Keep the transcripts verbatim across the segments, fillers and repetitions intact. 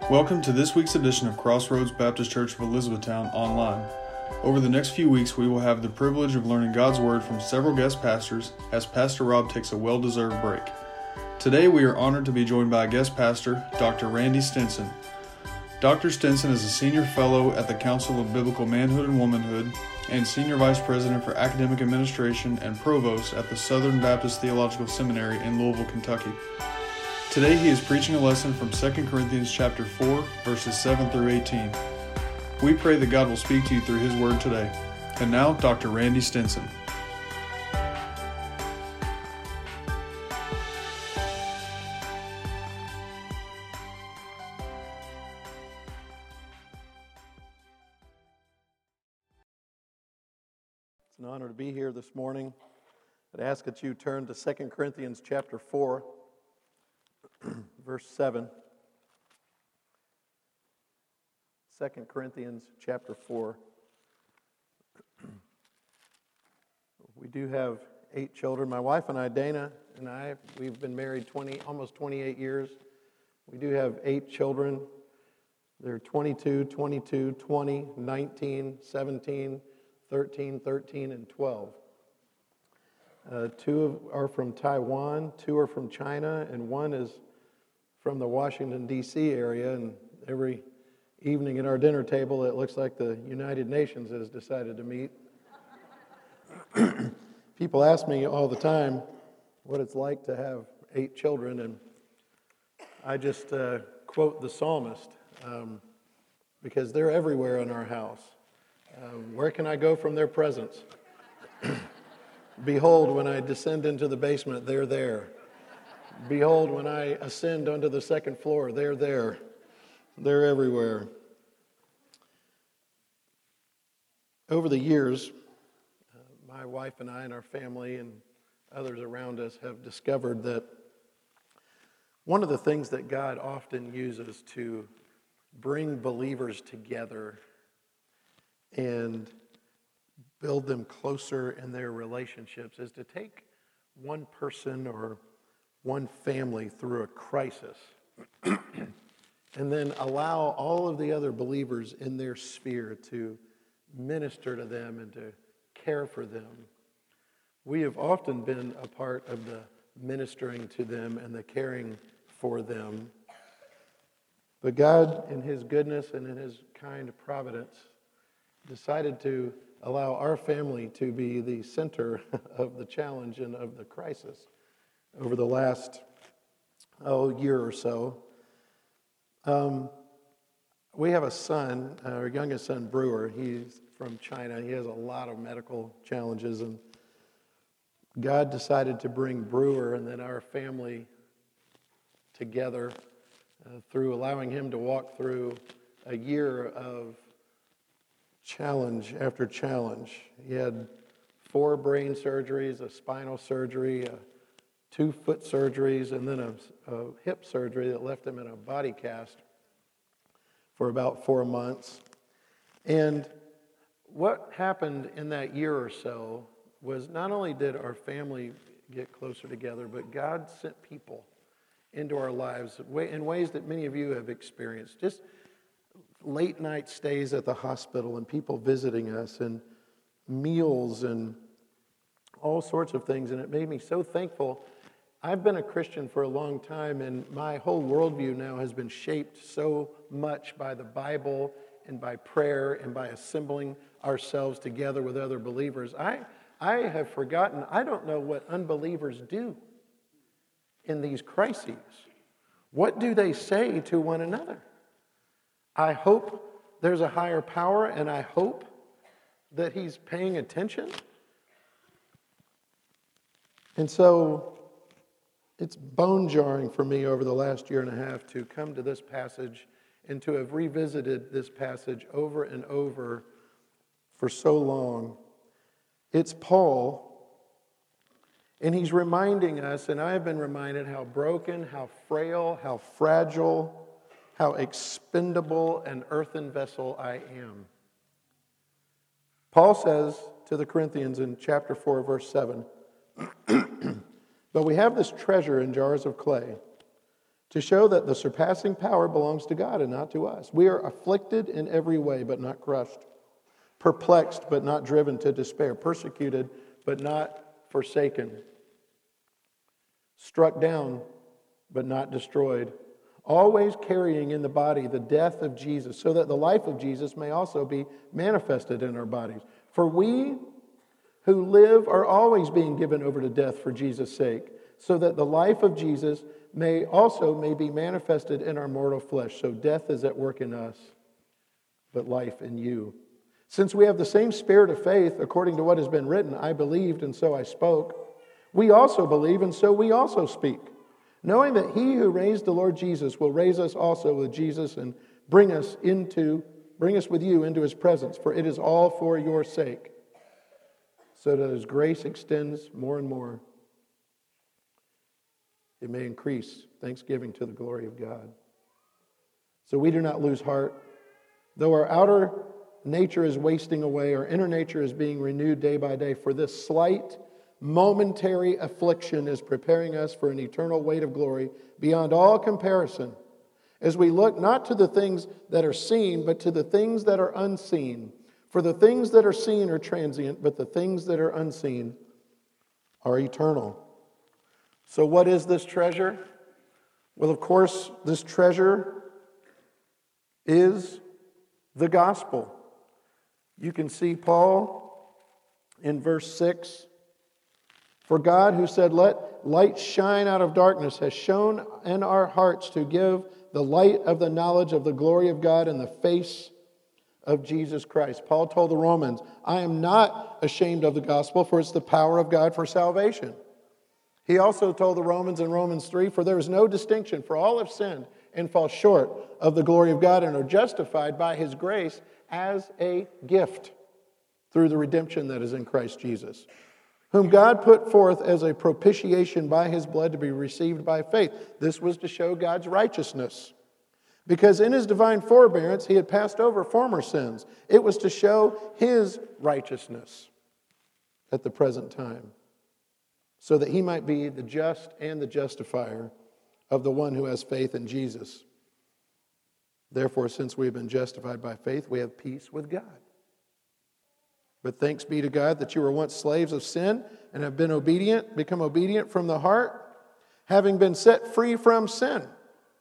Welcome to this week's edition of Crossroads Baptist Church of Elizabethtown online. Over the next few weeks, we will have the privilege of learning God's Word from several guest pastors as Pastor Rob takes a well-deserved break. Today, we are honored to be joined by a guest pastor, Doctor Randy Stinson. Doctor Stinson is a senior fellow at the Council of Biblical Manhood and Womanhood and senior vice president for academic administration and provost at the Southern Baptist Theological Seminary in Louisville, Kentucky. Today he is preaching a lesson from Second Corinthians chapter four, verses seven through eighteen. We pray that God will speak to you through his word today. And now, Doctor Randy Stinson. It's an honor to be here this morning. I'd ask that you turn to Second Corinthians chapter four, verse seven. Second Corinthians chapter four. We do have eight children. My wife and I, Dana and I, we've been married twenty, almost twenty-eight years. We do have eight children. They're twenty-two, twenty-two, twenty, nineteen, seventeen, thirteen, thirteen, and twelve. Uh, two of, are from Taiwan, two are from China, and one is from the Washington, D C area. And every evening at our dinner table, it looks like the United Nations has decided to meet. People ask me all the time what it's like to have eight children, and I just uh, quote the psalmist, um, because they're everywhere in our house. Um, where can I go from their presence? Behold, when I descend into the basement, they're there. Behold, when I ascend onto the second floor, they're there. They're everywhere. Over the years, uh, my wife and I and our family and others around us have discovered that one of the things that God often uses to bring believers together and build them closer in their relationships is to take one person or one family through a crisis and then allow all of the other believers in their sphere to minister to them and to care for them. We have often been a part of the ministering to them and the caring for them. But God, in his goodness and in his kind providence, decided to allow our family to be the center of the challenge and of the crisis over the last oh, year or so. Um, we have a son, our youngest son, Brewer. He's from China. He has a lot of medical challenges, and God decided to bring Brewer and then our family together uh, through allowing him to walk through a year of challenge after challenge. He had four brain surgeries, a spinal surgery, a two foot surgeries, and then a, a hip surgery that left him in a body cast for about four months. And what happened in that year or so was not only did our family get closer together, but God sent people into our lives in ways that many of you have experienced. Just late night stays at the hospital and people visiting us and meals and all sorts of things. And it made me so thankful. I've been a Christian for a long time, and my whole worldview now has been shaped so much by the Bible and by prayer and by assembling ourselves together with other believers. I, I have forgotten, I don't know what unbelievers do in these crises. What do they say to one another? I hope there's a higher power, and I hope that he's paying attention. And so it's bone-jarring for me over the last year and a half to come to this passage and to have revisited this passage over and over for so long. It's Paul, and he's reminding us, and I've been reminded how broken, how frail, how fragile, how expendable an earthen vessel I am. Paul says to the Corinthians in chapter four, verse seven, but we have this treasure in jars of clay to show that the surpassing power belongs to God and not to us. We are afflicted in every way, but not crushed, perplexed, but not driven to despair, persecuted, but not forsaken, struck down, but not destroyed, always carrying in the body the death of Jesus, so that the life of Jesus may also be manifested in our bodies. For we who live are always being given over to death for Jesus' sake, so that the life of Jesus may also may be manifested in our mortal flesh. So death is at work in us, but life in you. Since we have the same spirit of faith, according to what has been written, I believed and so I spoke. We also believe and so we also speak, knowing that he who raised the Lord Jesus will raise us also with Jesus and bring us into bring us with you into his presence. For it is all for your sake, so that his grace extends more and more. It may increase thanksgiving to the glory of God. So we do not lose heart. Though our outer nature is wasting away, our inner nature is being renewed day by day. For this slight, momentary affliction is preparing us for an eternal weight of glory beyond all comparison, as we look not to the things that are seen, but to the things that are unseen. For the things that are seen are transient, but the things that are unseen are eternal. So what is this treasure? Well, of course, this treasure is the gospel. You can see Paul in verse six. For God, who said, "Let light shine out of darkness," has shone in our hearts to give the light of the knowledge of the glory of God in the face of Jesus Christ. Paul told the Romans, "I am not ashamed of the gospel, for it's the power of God for salvation." He also told the Romans in Romans three, "For there is no distinction, for all have sinned and fall short of the glory of God and are justified by his grace as a gift through the redemption that is in Christ Jesus, whom God put forth as a propitiation by his blood to be received by faith." This was to show God's righteousness, because in his divine forbearance he had passed over former sins. It was to show his righteousness at the present time, so that he might be the just and the justifier of the one who has faith in Jesus. Therefore, since we have been justified by faith, we have peace with God. But thanks be to God that you were once slaves of sin and have been obedient, become obedient from the heart, having been set free from sin.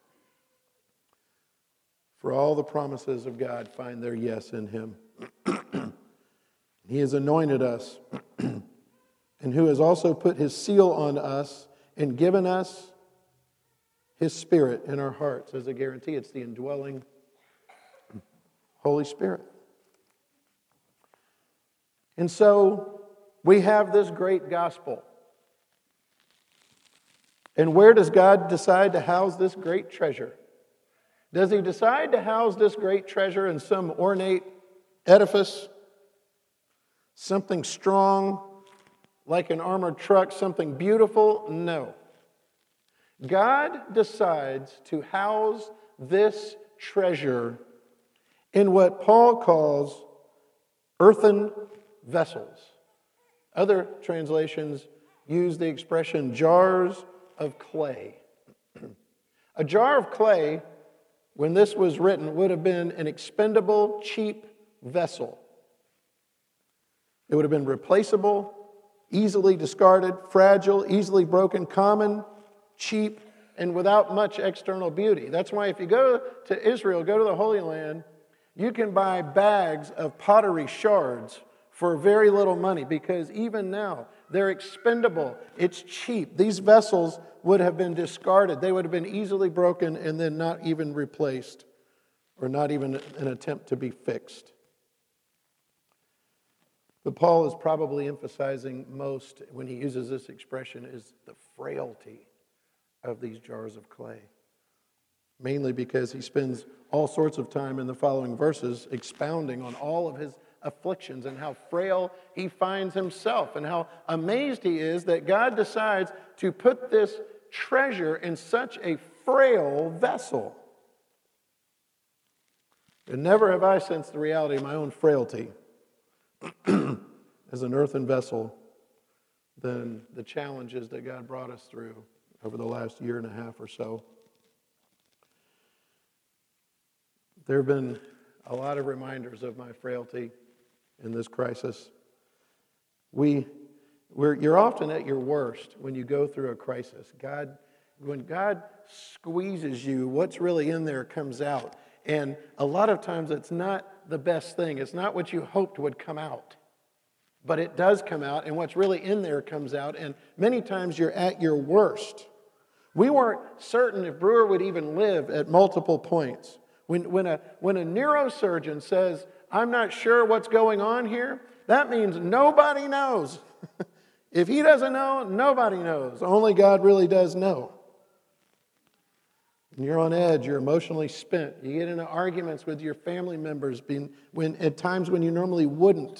For all the promises of God find their yes in him. He has anointed us, and who has also put his seal on us and given us his Spirit in our hearts as a guarantee. It's the indwelling Holy Spirit. And so we have this great gospel. And where does God decide to house this great treasure? Does he decide to house this great treasure in some ornate edifice? Something strong, like an armored truck, something beautiful? No. God decides to house this treasure in what Paul calls earthen vessels. Other translations use the expression jars of clay. A jar of clay, when this was written, would have been an expendable, cheap vessel. It would have been replaceable, easily discarded, fragile, easily broken, common, cheap, and without much external beauty. That's why if you go to Israel, go to the Holy Land, you can buy bags of pottery shards for very little money, because even now, they're expendable. It's cheap. These vessels would have been discarded. They would have been easily broken and then not even replaced, or not even an attempt to be fixed. But Paul is probably emphasizing most, when he uses this expression, is the frailty of these jars of clay. Mainly because he spends all sorts of time in the following verses expounding on all of his afflictions and how frail he finds himself and how amazed he is that God decides to put this treasure in such a frail vessel. And never have I sensed the reality of my own frailty as an earthen vessel than the challenges that God brought us through over the last year and a half or so There have been a lot of reminders of my frailty in this crisis. We, we're, you're often at your worst when you go through a crisis. God, when God squeezes you, what's really in there comes out. And a lot of times it's not the best thing. It's not what you hoped would come out. But it does come out, and what's really in there comes out. And many times you're at your worst. We weren't certain if Brewer would even live at multiple points. When, when, a, when a neurosurgeon says, I'm not sure what's going on here, that means nobody knows. If he doesn't know, nobody knows. Only God really does know. And you're on edge. You're emotionally spent. You get into arguments with your family members being, when, at times when you normally wouldn't.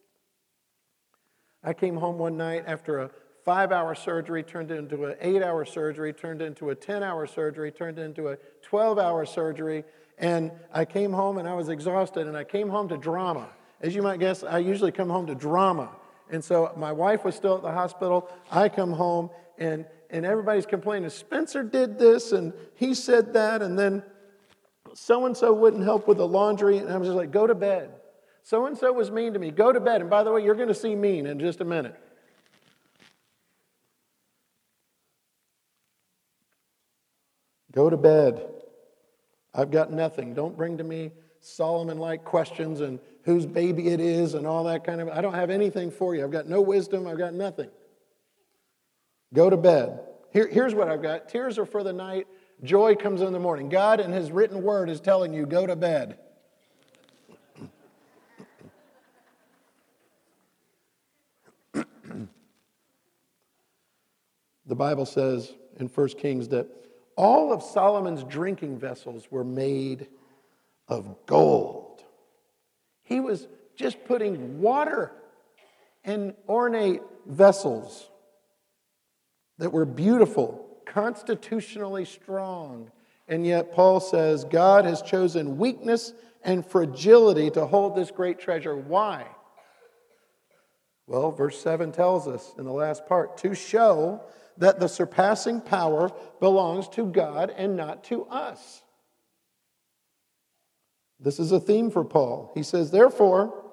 I came home one night after a five-hour surgery turned into an eight-hour surgery, turned into a ten-hour surgery, turned into a twelve-hour surgery, and I came home and I was exhausted, and I came home to drama. As you might guess, I usually come home to drama. And so my wife was still at the hospital. I come home, and, and everybody's complaining, Spencer did this, and he said that, and then so-and-so wouldn't help with the laundry, and I was just like, go to bed. So-and-so was mean to me. Go to bed. And by the way, you're going to see mean in just a minute. Go to bed. I've got nothing. Don't bring to me Solomon-like questions and whose baby it is and all that kind of... I don't have anything for you. I've got no wisdom. I've got nothing. Go to bed. Here, here's what I've got. Tears are for the night. Joy comes in the morning. God in His written word is telling you, go to bed. The Bible says in First Kings that all of Solomon's drinking vessels were made of gold. He was just putting water in ornate vessels that were beautiful, constitutionally strong. And yet Paul says God has chosen weakness and fragility to hold this great treasure. Why? Well, verse seven tells us in the last part, to show that the surpassing power belongs to God and not to us. This is a theme for Paul. He says, therefore,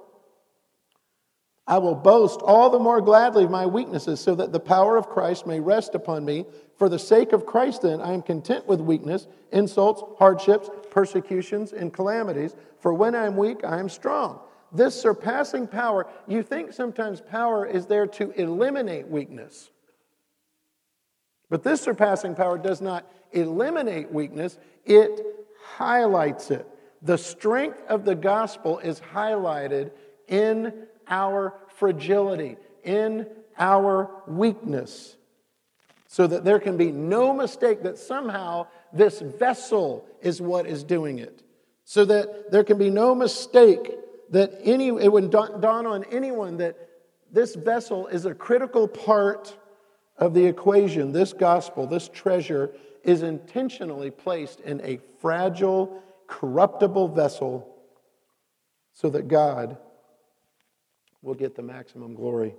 I will boast all the more gladly of my weaknesses so that the power of Christ may rest upon me. For the sake of Christ, then, I am content with weakness, insults, hardships, persecutions, and calamities. For when I am weak, I am strong. This surpassing power, you think sometimes power is there to eliminate weakness. But this surpassing power does not eliminate weakness, it highlights it. The strength of the gospel is highlighted in our fragility, in our weakness, so that there can be no mistake that somehow this vessel is what is doing it. So that there can be no mistake that any, it would dawn on anyone that this vessel is a critical part of the equation. This gospel, this treasure, is intentionally placed in a fragile, corruptible vessel so that God will get the maximum glory.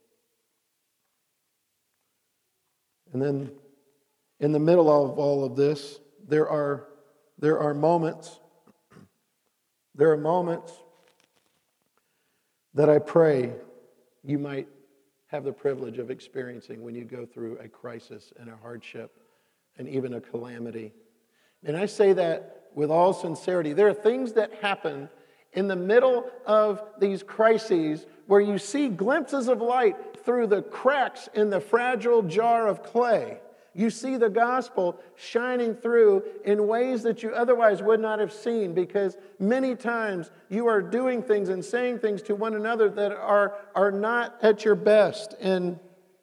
And then in the middle of all of this, there are, there are moments, there are moments that I pray you might have the privilege of experiencing when you go through a crisis and a hardship and even a calamity. And I say that with all sincerity. There are things that happen in the middle of these crises where you see glimpses of light through the cracks in the fragile jar of clay. You see the gospel shining through in ways that you otherwise would not have seen, because many times you are doing things and saying things to one another that are, are not at your best. And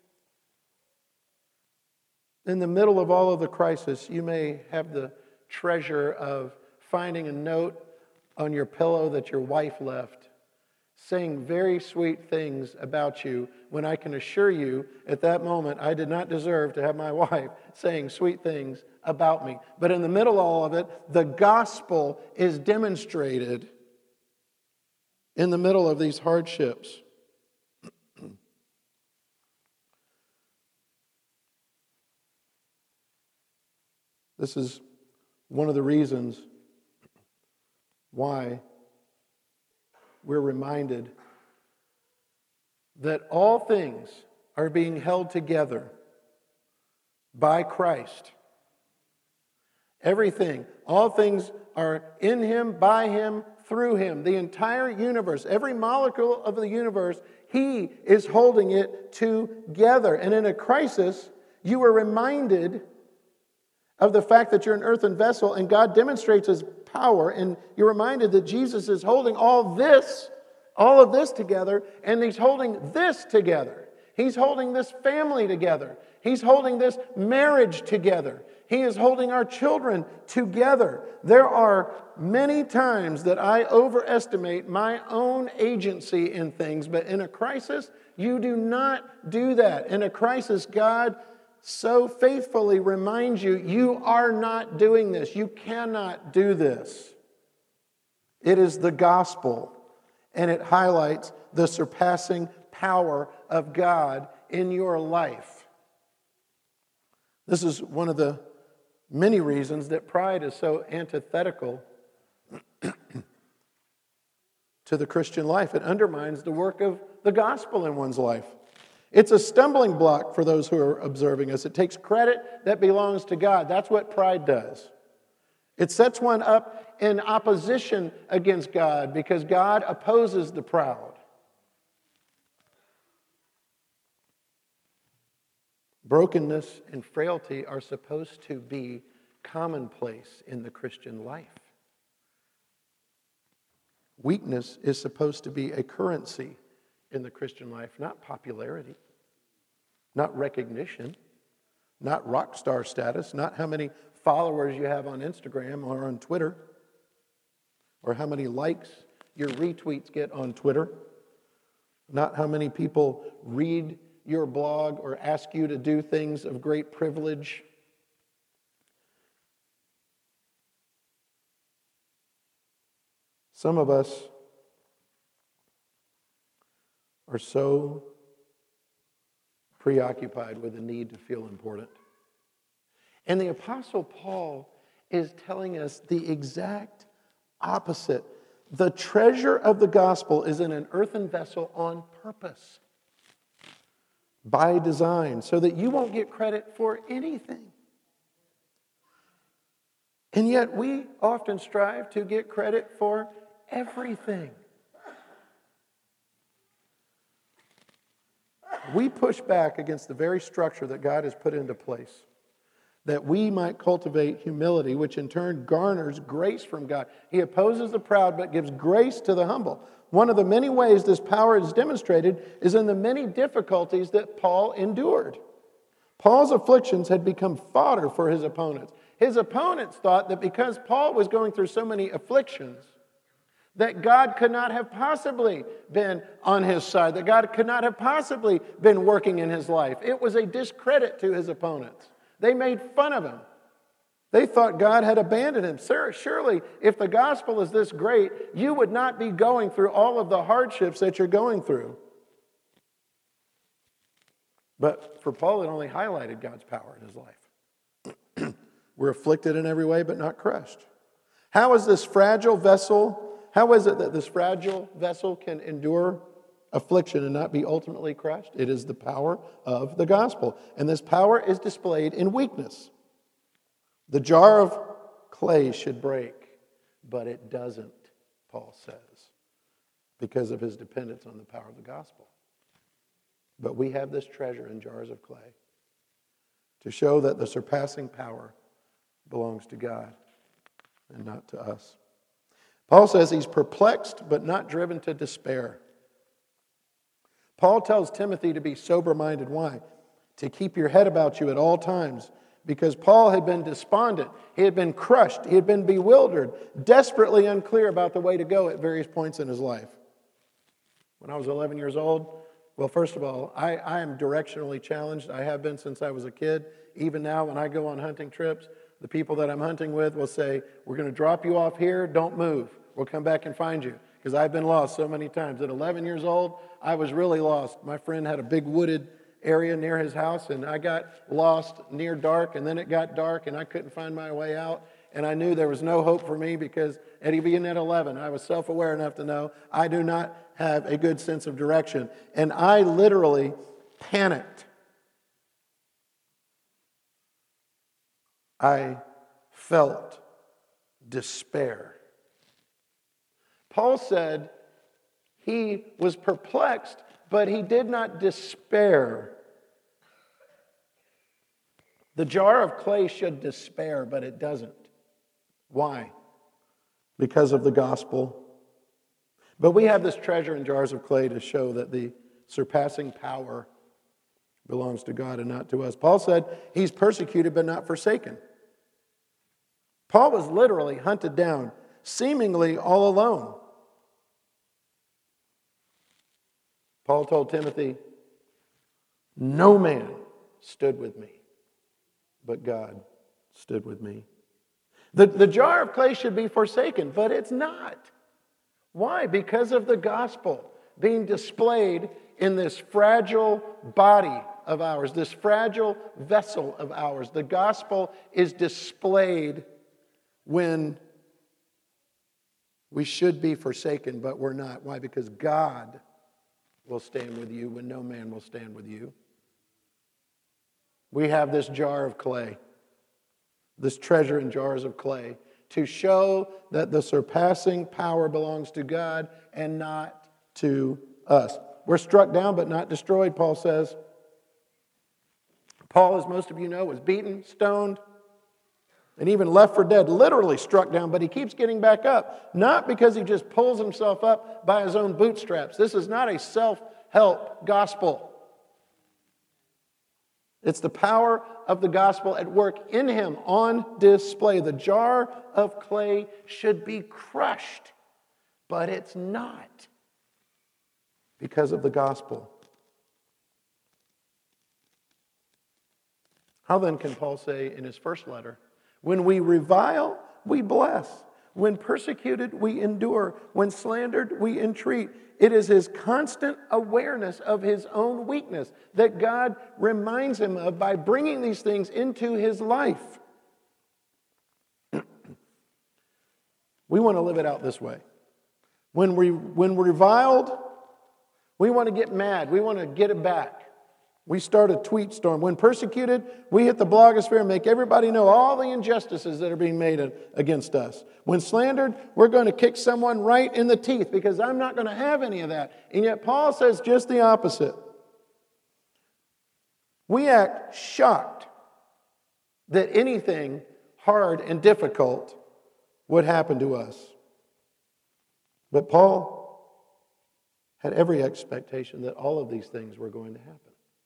in the middle of all of the crisis, you may have the treasure of finding a note on your pillow that your wife left, saying very sweet things about you, when I can assure you at that moment I did not deserve to have my wife saying sweet things about me. But in the middle of all of it, the gospel is demonstrated in the middle of these hardships. This is one of the reasons why we're reminded that all things are being held together by Christ. Everything, all things are in Him, by Him, through Him. The entire universe, every molecule of the universe, He is holding it together. And in a crisis, you are reminded of the fact that you're an earthen vessel and God demonstrates His power, and you're reminded that Jesus is holding all this, all of this together, and He's holding this together. He's holding this family together. He's holding this marriage together. He is holding our children together. There are many times that I overestimate my own agency in things, but in a crisis, you do not do that. In a crisis, God so faithfully reminds you, you are not doing this. You cannot do this. It is the gospel, and it highlights the surpassing power of God in your life. This is one of the many reasons that pride is so antithetical to the Christian life. It undermines the work of the gospel in one's life. It's a stumbling block for those who are observing us. It takes credit that belongs to God. That's what pride does. It sets one up in opposition against God because God opposes the proud. Brokenness and frailty are supposed to be commonplace in the Christian life. Weakness is supposed to be a currency in the Christian life, not popularity, not recognition, not rock star status, not how many followers you have on Instagram or on Twitter, or how many likes your retweets get on Twitter, not how many people read your blog or ask you to do things of great privilege. Some of us are so preoccupied with the need to feel important. And the Apostle Paul is telling us the exact opposite. The treasure of the gospel is in an earthen vessel on purpose, by design, so that you won't get credit for anything. And yet we often strive to get credit for everything. We push back against the very structure that God has put into place, that we might cultivate humility, which in turn garners grace from God. He opposes the proud, but gives grace to the humble. One of the many ways this power is demonstrated is in the many difficulties that Paul endured. Paul's afflictions had become fodder for his opponents. His opponents thought that because Paul was going through so many afflictions, that God could not have possibly been on his side, that God could not have possibly been working in his life. It was a discredit to his opponents. They made fun of him. They thought God had abandoned him. Sir, surely, if the gospel is this great, you would not be going through all of the hardships that you're going through. But for Paul, it only highlighted God's power in his life. We're afflicted in every way, but not crushed. How is this fragile vessel, how is it that this fragile vessel can endure affliction and not be ultimately crushed? It is the power of the gospel. And this power is displayed in weakness. The jar of clay should break, but it doesn't, Paul says, because of his dependence on the power of the gospel. But we have this treasure in jars of clay to show that the surpassing power belongs to God and not to us. Paul says he's perplexed but not driven to despair. Paul tells Timothy to be sober-minded. Why? To keep your head about you at all times. Because Paul had been despondent, he had been crushed, he had been bewildered, desperately unclear about the way to go at various points in his life. When I was eleven years old, well, first of all, I, I am directionally challenged. I have been since I was a kid. Even now, when I go on hunting trips, the people that I'm hunting with will say, we're going to drop you off here, don't move. We'll come back and find you. Because I've been lost so many times. At eleven years old, I was really lost. My friend had a big wooded area near his house, and I got lost near dark, and then it got dark, and I couldn't find my way out. and I knew there was no hope for me because at even at eleven, I was self-aware enough to know I do not have a good sense of direction. And I literally panicked. I felt despair. Paul said he was perplexed, but he did not despair. The jar of clay should despair, but it doesn't. Why? Because of the gospel. But we have this treasure in jars of clay to show that the surpassing power belongs to God and not to us. Paul said he's persecuted but not forsaken. Paul was literally hunted down, seemingly all alone. Paul told Timothy, no man stood with me, but God stood with me. The, the jar of clay should be forsaken, but it's not. Why? Because of the gospel being displayed in this fragile body of ours, this fragile vessel of ours. The gospel is displayed when we should be forsaken, but we're not. Why? Because God will stand with you when no man will stand with you. We have this jar of clay, this treasure in jars of clay, to show that the surpassing power belongs to God and not to us. We're struck down but not destroyed, Paul says. Paul, as most of you know, was beaten, stoned, and even left for dead, literally struck down, but he keeps getting back up. Not because he just pulls himself up by his own bootstraps. This is not a self-help gospel. It's the power of the gospel at work in him on display. The jar of clay should be crushed, but it's not because of the gospel. How then can Paul say in his first letter, when we revile, we bless. When persecuted, we endure. When slandered, we entreat. It is his constant awareness of his own weakness that God reminds him of by bringing these things into his life. We want to live it out this way. When we when we're reviled, we want to get mad. We want to get it back. We start a tweet storm. When persecuted, we hit the blogosphere and make everybody know all the injustices that are being made against us. When slandered, we're going to kick someone right in the teeth because I'm not going to have any of that. And yet Paul says just the opposite. We act shocked that anything hard and difficult would happen to us. But Paul had every expectation that all of these things were going to happen.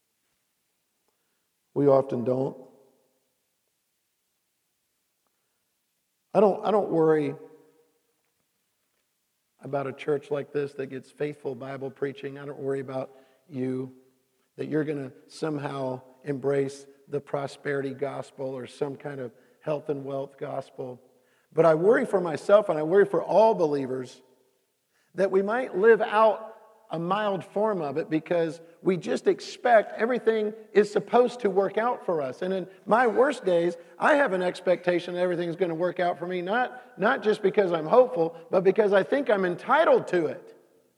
We often don't. I don't, I don't worry about a church like this that gets faithful Bible preaching. I don't worry about you, that you're going to somehow embrace the prosperity gospel or some kind of health and wealth gospel. But I worry for myself and I worry for all believers that we might live out a mild form of it because we just expect everything is supposed to work out for us. And in my worst days, I have an expectation that everything's going to work out for me, not, not just because I'm hopeful, but because I think I'm entitled to it.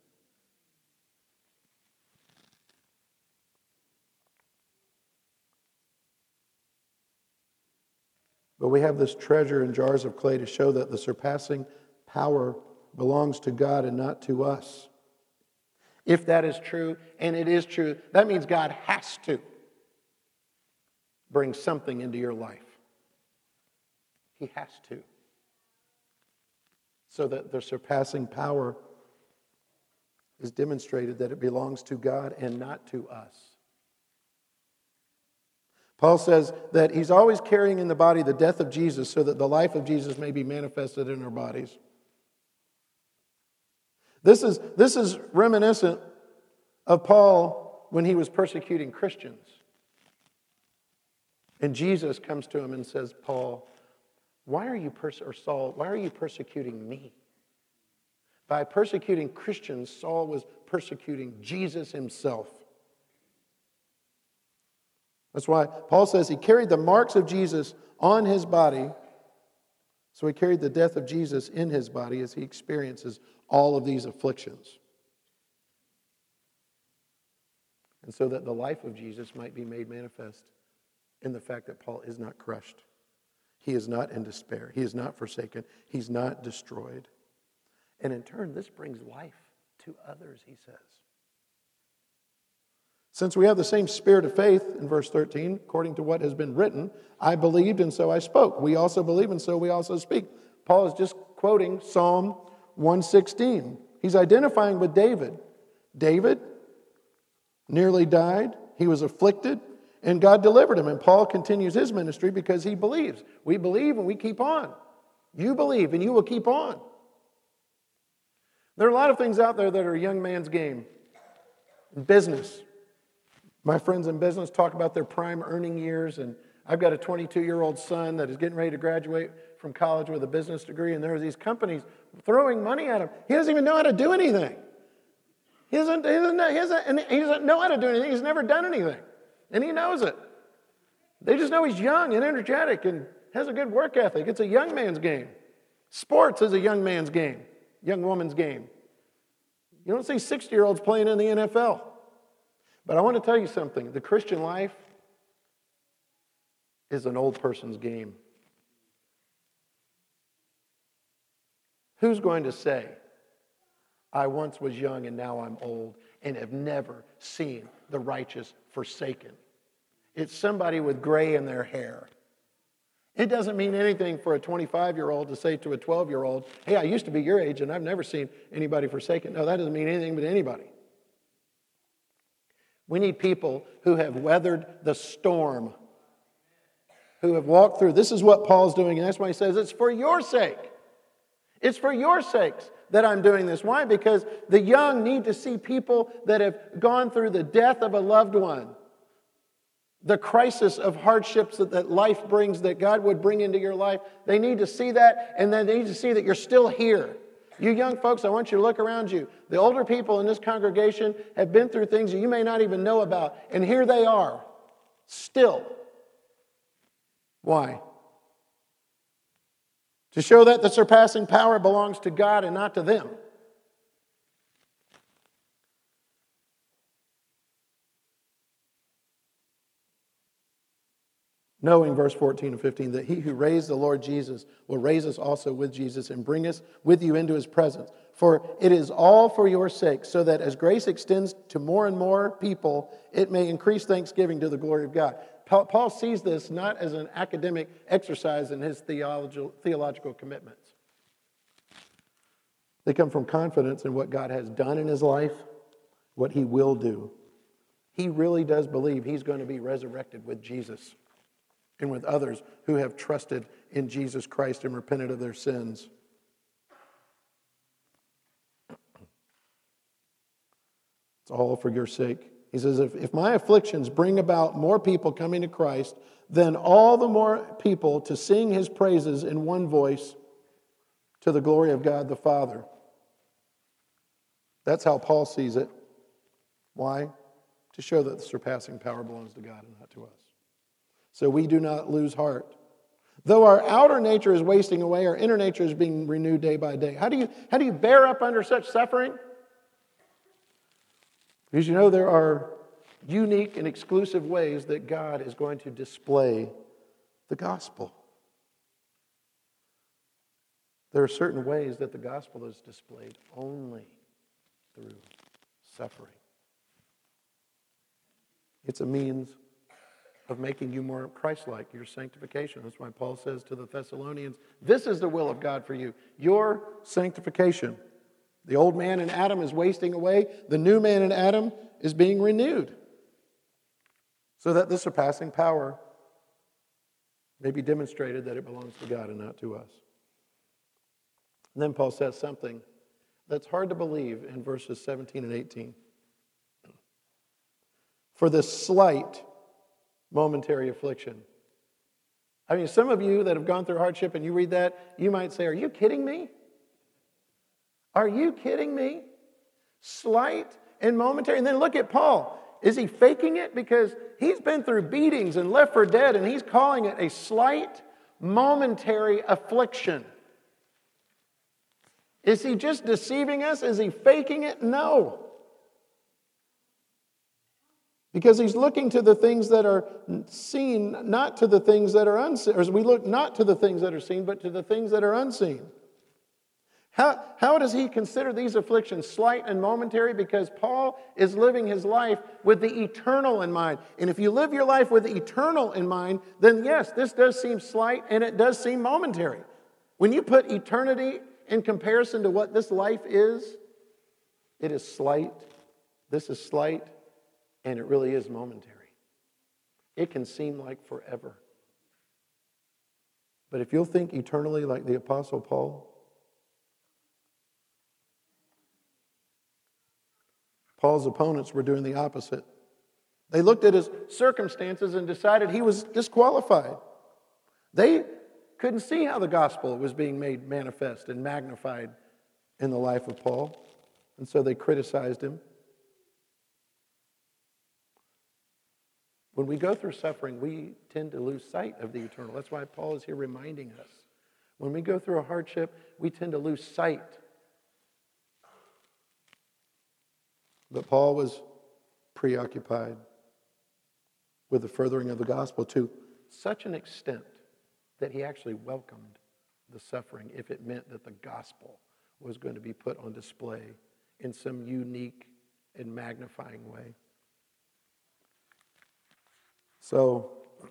But we have this treasure in jars of clay to show that the surpassing power belongs to God and not to us. If that is true, and it is true, that means God has to bring something into your life. He has to. So that the surpassing power is demonstrated that it belongs to God and not to us. Paul says that he's always carrying in the body the death of Jesus so that the life of Jesus may be manifested in our bodies. This is, this is reminiscent of Paul when he was persecuting Christians. And Jesus comes to him and says, Paul, why are you pers- or Saul, why are you persecuting me? By persecuting Christians, Saul was persecuting Jesus himself. That's why Paul says he carried the marks of Jesus on his body So he carried the death of Jesus in his body as he experiences all of these afflictions. And so that the life of Jesus might be made manifest in the fact that Paul is not crushed. He is not in despair. He is not forsaken. He's not destroyed. And in turn, this brings life to others, he says. Since we have the same spirit of faith, in verse thirteen, according to what has been written, I believed and so I spoke. We also believe and so we also speak. Paul is just quoting Psalm one sixteen. He's identifying with David. David nearly died. He was afflicted, and God delivered him. And Paul continues his ministry because he believes. We believe and we keep on. You believe and you will keep on. There are a lot of things out there that are a young man's game. Business. My friends in business talk about their prime earning years, and I've got a twenty-two-year-old son that is getting ready to graduate from college with a business degree, and there are these companies throwing money at him. He doesn't even know how to do anything. He doesn't, he doesn't, know, he doesn't, and he doesn't know how to do anything. He's never done anything, and he knows it. They just know he's young and energetic and has a good work ethic. It's a young man's game. Sports is a young man's game, young woman's game. You don't see sixty-year-olds playing in the N F L. But I want to tell you something. The Christian life is an old person's game. Who's going to say, I once was young and now I'm old and have never seen the righteous forsaken? It's somebody with gray in their hair. It doesn't mean anything for a twenty-five-year-old to say to a twelve-year-old, hey, I used to be your age and I've never seen anybody forsaken. No, that doesn't mean anything but anybody. We need people who have weathered the storm, who have walked through. This is what Paul's doing, and that's why he says it's for your sake. It's for your sakes that I'm doing this. Why? Because the young need to see people that have gone through the death of a loved one, the crisis of hardships that, that life brings, that God would bring into your life. They need to see that, and then they need to see that you're still here. You young folks, I want you to look around you. The older people in this congregation have been through things that you may not even know about. And here they are, still. Why? To show that the surpassing power belongs to God and not to them. Knowing, verse fourteen and fifteen, that he who raised the Lord Jesus will raise us also with Jesus and bring us with you into his presence. For it is all for your sake, so that as grace extends to more and more people, it may increase thanksgiving to the glory of God. Paul sees this not as an academic exercise in his theological, theological commitments. They come from confidence in what God has done in his life, what he will do. He really does believe he's going to be resurrected with Jesus and with others who have trusted in Jesus Christ and repented of their sins. It's all for your sake. He says, if, if my afflictions bring about more people coming to Christ, then all the more people to sing his praises in one voice to the glory of God the Father. That's how Paul sees it. Why? To show that the surpassing power belongs to God and not to us. So we do not lose heart. Though our outer nature is wasting away, our inner nature is being renewed day by day. How do you, how do you bear up under such suffering? Because you know there are unique and exclusive ways that God is going to display the gospel. There are certain ways that the gospel is displayed only through suffering. It's a means of making you more Christ-like, your sanctification. That's why Paul says to the Thessalonians, this is the will of God for you, your sanctification. The old man in Adam is wasting away. The new man in Adam is being renewed so that the surpassing power may be demonstrated that it belongs to God and not to us. And then Paul says something that's hard to believe in verses seventeen and eighteen. For this slight momentary affliction. I mean, some of you that have gone through hardship and you read that, you might say, are you kidding me? Are you kidding me? Slight and momentary. And then look at Paul. Is he faking it? Because he's been through beatings and left for dead, and he's calling it a slight momentary affliction. Is he just deceiving us? Is he faking it? No. Because he's looking to the things that are seen, not to the things that are unseen. Or we look not to the things that are seen, but to the things that are unseen. How, how does he consider these afflictions slight and momentary? Because Paul is living his life with the eternal in mind. And if you live your life with the eternal in mind, then yes, this does seem slight and it does seem momentary. When you put eternity in comparison to what this life is, it is slight, this is slight, and it really is momentary. It can seem like forever. But if you'll think eternally like the Apostle Paul, Paul's opponents were doing the opposite. They looked at his circumstances and decided he was disqualified. They couldn't see how the gospel was being made manifest and magnified in the life of Paul, and so they criticized him. When we go through suffering, we tend to lose sight of the eternal. That's why Paul is here reminding us. When we go through a hardship, we tend to lose sight. But Paul was preoccupied with the furthering of the gospel to such an extent that he actually welcomed the suffering if it meant that the gospel was going to be put on display in some unique and magnifying way. So,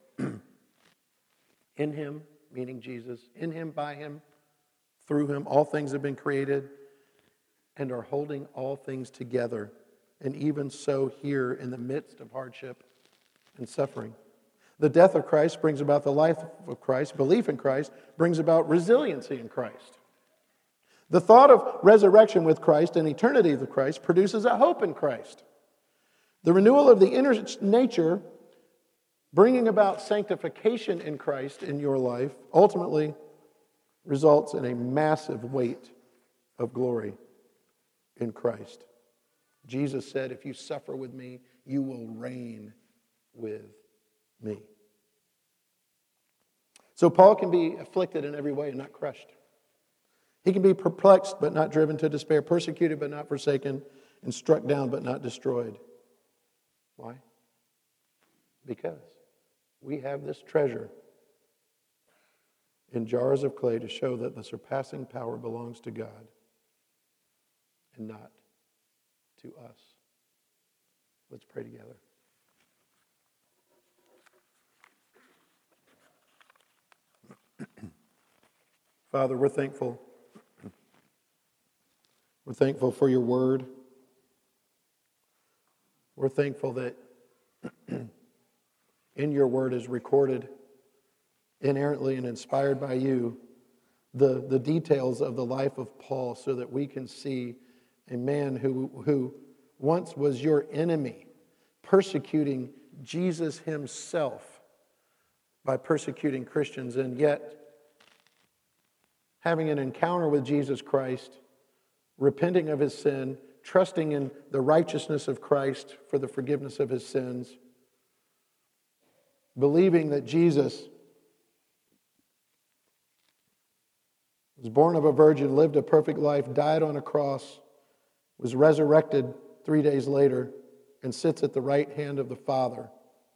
in him, meaning Jesus, in him, by him, through him, all things have been created and are holding all things together. And even so here in the midst of hardship and suffering. The death of Christ brings about the life of Christ. Belief in Christ brings about resiliency in Christ. The thought of resurrection with Christ and eternity with Christ produces a hope in Christ. The renewal of the inner nature, bringing about sanctification in Christ in your life, ultimately results in a massive weight of glory in Christ. Jesus said, if you suffer with me, you will reign with me. So Paul can be afflicted in every way and not crushed. He can be perplexed but not driven to despair, persecuted but not forsaken, and struck down but not destroyed. Why? Because we have this treasure in jars of clay to show that the surpassing power belongs to God and not to us. Let's pray together. Father, we're thankful. We're thankful for your word. We're thankful that in your word is recorded inerrantly and inspired by you the, the details of the life of Paul so that we can see a man who, who once was your enemy, persecuting Jesus himself by persecuting Christians, and yet having an encounter with Jesus Christ, repenting of his sin, trusting in the righteousness of Christ for the forgiveness of his sins, believing that Jesus was born of a virgin, lived a perfect life, died on a cross, was resurrected three days later, and sits at the right hand of the Father.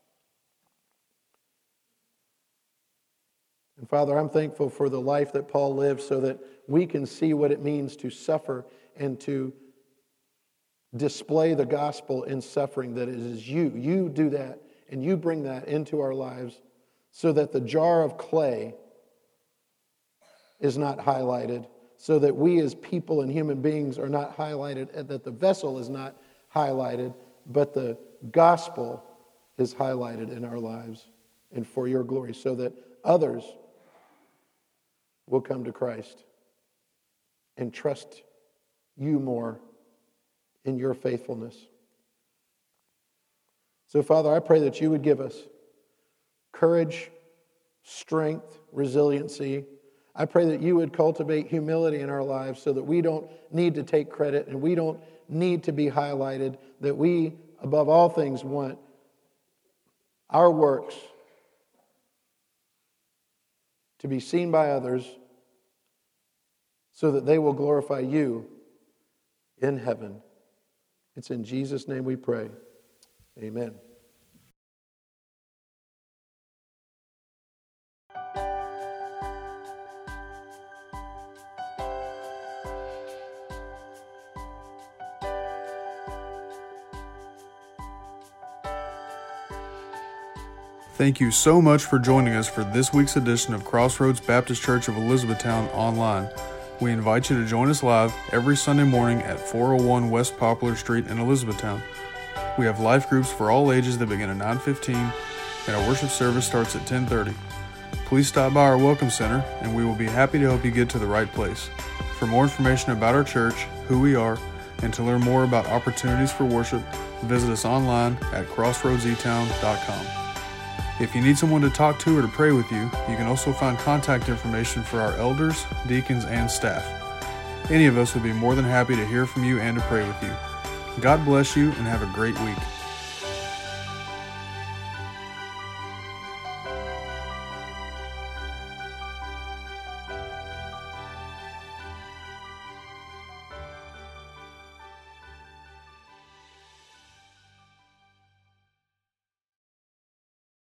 And Father, I'm thankful for the life that Paul lived so that we can see what it means to suffer and to display the gospel in suffering, that it is you. You do that, and you bring that into our lives so that the jar of clay is not highlighted, so that we as people and human beings are not highlighted, and that the vessel is not highlighted, but the gospel is highlighted in our lives and for your glory, so that others will come to Christ and trust you more in your faithfulness. So, Father, I pray that you would give us courage, strength, resiliency. I pray that you would cultivate humility in our lives so that we don't need to take credit and we don't need to be highlighted, that we, above all things, want our works to be seen by others, so that they will glorify you in heaven. It's in Jesus' name we pray. Amen. Thank you so much for joining us for this week's edition of Crossroads Baptist Church of Elizabethtown Online. We invite you to join us live every Sunday morning at four oh one West Poplar Street in Elizabethtown. We have life groups for all ages that begin at nine fifteen, and our worship service starts at ten thirty. Please stop by our Welcome Center, and we will be happy to help you get to the right place. For more information about our church, who we are, and to learn more about opportunities for worship, visit us online at crossroads e town dot com. If you need someone to talk to or to pray with you, you can also find contact information for our elders, deacons, and staff. Any of us would be more than happy to hear from you and to pray with you. God bless you and have a great week.